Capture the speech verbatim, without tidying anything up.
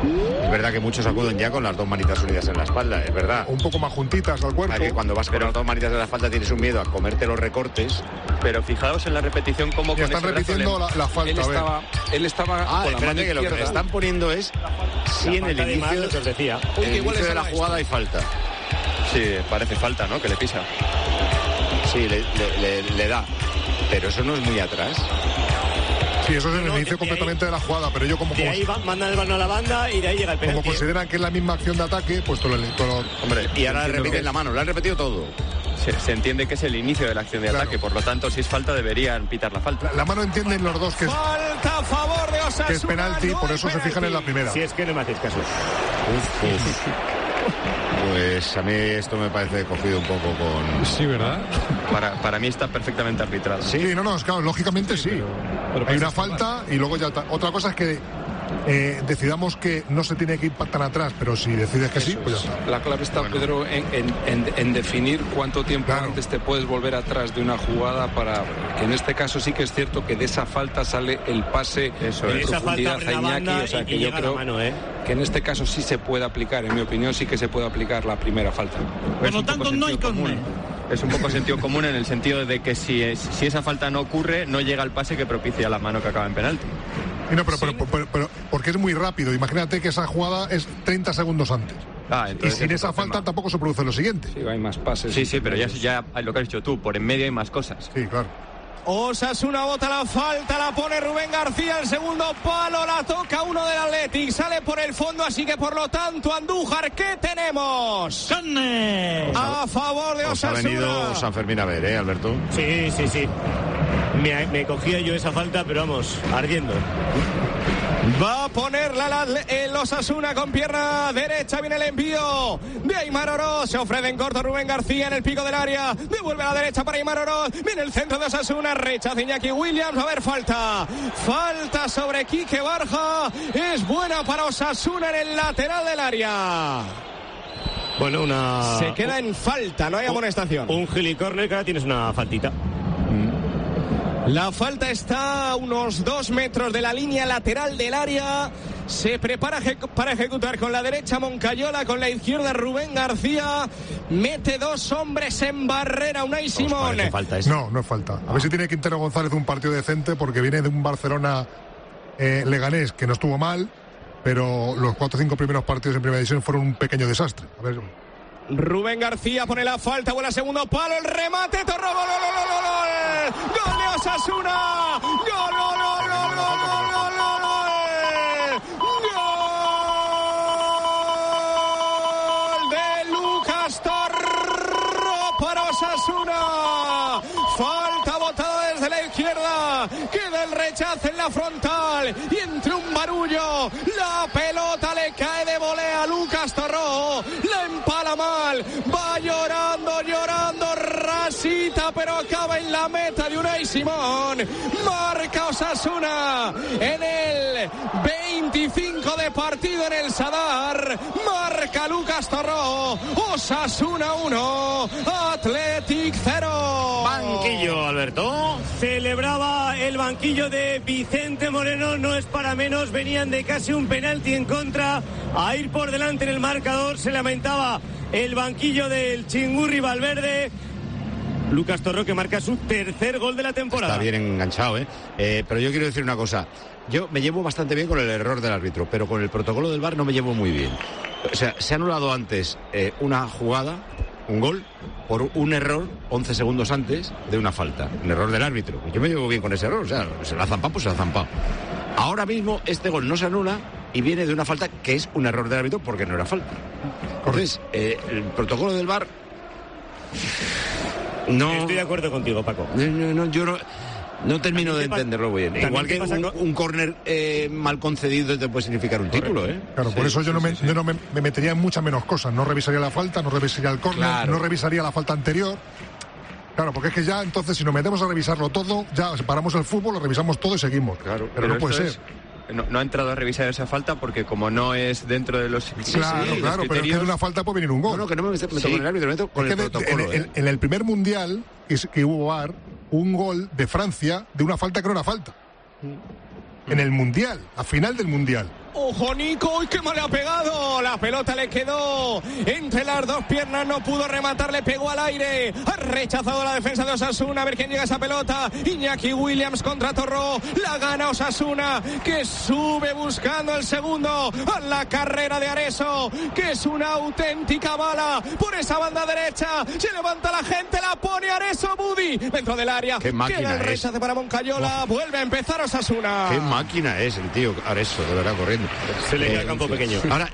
Es verdad que muchos acuden ya con las dos manitas unidas en la espalda, es verdad. Un poco más juntitas al cuerpo. Que cuando vas con las dos manitas en la espalda tienes un miedo a comerte los recortes. Pero fijaos en la repetición cómo y con están ese repitiendo brazo la, la falta. Él estaba, él estaba ah, con la mano que lo que le están poniendo es si en el inicio, lo que os decía. en el inicio de la jugada hay falta. Sí, parece falta, ¿no? Que le pisa. Sí, le, le, le, le da. Pero eso no es muy atrás. Sí, eso es el no, inicio de completamente ahí, de la jugada, pero yo como... De como ahí va, mandan el balón a la banda y de ahí llega el penalti. Como consideran que es la misma acción de ataque, pues todo lo... Todo lo Hombre, y ahora le repiten la mano, lo han repetido todo. Se, se entiende que es el inicio de la acción de claro. ataque, por lo tanto, si es falta, deberían pitar la falta. La, la mano entienden los dos que es, falta a favor de Osasuna, que es penalti, no por eso se fijan en la primera. Si es que no me hacéis caso. Uf, uf. Pues a mí esto me parece cogido un poco con... Sí, ¿verdad? Para, para mí está perfectamente arbitrado. Sí, no, no, claro, lógicamente sí. Pero, pero hay una falta y luego ya... Ta... Otra cosa es que eh, decidamos que no se tiene que ir tan atrás, pero si decides que Eso sí, pues ya está. La clave está, bueno. Pedro, en, en, en, en definir cuánto tiempo claro. antes te puedes volver atrás de una jugada para... Que en este caso sí que es cierto que de esa falta sale el pase Eso en es. profundidad a Iñaki, o sea que yo creo mano, ¿eh? que en este caso sí se puede aplicar, en mi opinión sí que se puede aplicar la primera falta. Por lo tanto no hay córner. Es un poco sentido común en el sentido de que si, es, si esa falta no ocurre, no llega el pase que propicia la mano que acaba en penalti. Y no, pero, pero, pero, pero, pero porque es muy rápido. Imagínate que esa jugada es treinta segundos antes. Ah, y sin esa falta problema. tampoco se produce lo siguiente. Sí, hay más pases. Sí, sí, pero ya, ya lo que has dicho tú, por en medio hay más cosas. Sí, claro. Osasuna bota la falta, la pone Rubén García, el segundo palo, la toca uno del Athletic, sale por el fondo, así que por lo tanto, Andújar, ¿qué tenemos? ¡Córner! A favor de Osasuna. Os ha venido San Fermín a ver, ¿eh, Alberto? Sí, sí, sí. Me, me cogía yo esa falta, pero vamos, ardiendo. Va a ponerla el Osasuna con pierna derecha. Viene el envío de Aimar Oroz. Se ofrece en corto Rubén García en el pico del área. Devuelve a la derecha para Aimar Oroz. Viene el centro de Osasuna. Rechaza Iñaki Williams. Va a haber falta. Falta sobre Quique Barja. Es buena para Osasuna en el lateral del área. Bueno, una... Se queda en falta. No hay amonestación. Un gilicórner que ahora tienes una faltita. La falta está a unos dos metros de la línea lateral del área. Se prepara para ejecutar con la derecha Moncayola, con la izquierda Rubén García. Mete dos hombres en barrera, Unai Simón. No, no es falta. A ver si tiene Quintero González un partido decente, porque viene de un Barcelona eh, Leganés que no estuvo mal, pero los cuatro o cinco primeros partidos en primera división fueron un pequeño desastre. A ver... Rubén García pone la falta, vuela segundo palo, el remate, Torro, gol, gol, gol, gol, gol, gol de Osasuna, gol, gol, gol, gol, gol, gol, gol, gol de Lucas Torro para Osasuna, falta botada desde la izquierda, queda el rechazo en la frontal y entre un barullo, la pelota le cae de volea a Lucas Torro, la empala mal, va llorando, llorando, rasita, pero acaba en la meta de Unai Simón. Marca Osasuna en el veinticinco de partido en el Sadar. Marca Lucas Torró. Osasuna uno, Athletic cero. Banquillo, Alberto. Celebraba el banquillo de Vicente Moreno, no es para menos, venían de casi un penalti en contra a ir por delante en el marcador, se lamentaba el banquillo del Chingurri Valverde. Lucas Torró, que marca su tercer gol de la temporada. Está bien enganchado, ¿eh? ¿eh? Pero yo quiero decir una cosa. Yo me llevo bastante bien con el error del árbitro, pero con el protocolo del V A R no me llevo muy bien. O sea, se ha anulado antes eh, una jugada, un gol, por un error once segundos antes de una falta. Un error del árbitro. Yo me llevo bien con ese error. O sea, se lo ha zampado, pues se lo ha zampado. Ahora mismo este gol no se anula y viene de una falta que es un error del árbitro porque no era falta. Entonces, eh, el protocolo del V A R... No, estoy de acuerdo contigo, Paco. No, no, no, yo no, no termino de entenderlo bien. Igual que un, un córner eh, mal concedido te puede significar un título, ¿eh? Claro, por sí, eso yo, sí, no, me, sí, sí. yo no me, me metería en muchas menos cosas. No revisaría la falta, no revisaría el córner, claro. no revisaría la falta anterior. Claro, porque es que ya entonces si nos metemos a revisarlo todo, ya separamos el fútbol, lo revisamos todo y seguimos. Claro, pero, pero no puede ser. Es... No, no ha entrado a revisar esa falta porque como no es dentro de los... Claro, sí, claro, los pero es que de una falta puede venir un gol. No, no, que no me meto sí. con el árbitro, me meto con es el de, protocolo. En, ¿eh? en, en el primer mundial que, que hubo V A R, un gol de Francia de una falta que no era falta. Mm. En el mundial, a final del mundial. Ojo Nico, ¡uy, qué mal le ha pegado! La pelota le quedó entre las dos piernas, no pudo rematar, le pegó al aire. Ha rechazado la defensa de Osasuna, a ver quién llega a esa pelota. Iñaki Williams contra Torró, la gana Osasuna, que sube buscando el segundo a la carrera de Areso, que es una auténtica bala por esa banda derecha. Se levanta la gente, la pone Areso, Budi dentro del área. Qué máquina queda el es. rechace para Moncayola. Oh. Vuelve a empezar Osasuna. Qué máquina es el tío Areso, de verdad, corriendo. Se le queda eh, campo pequeño. Ahora,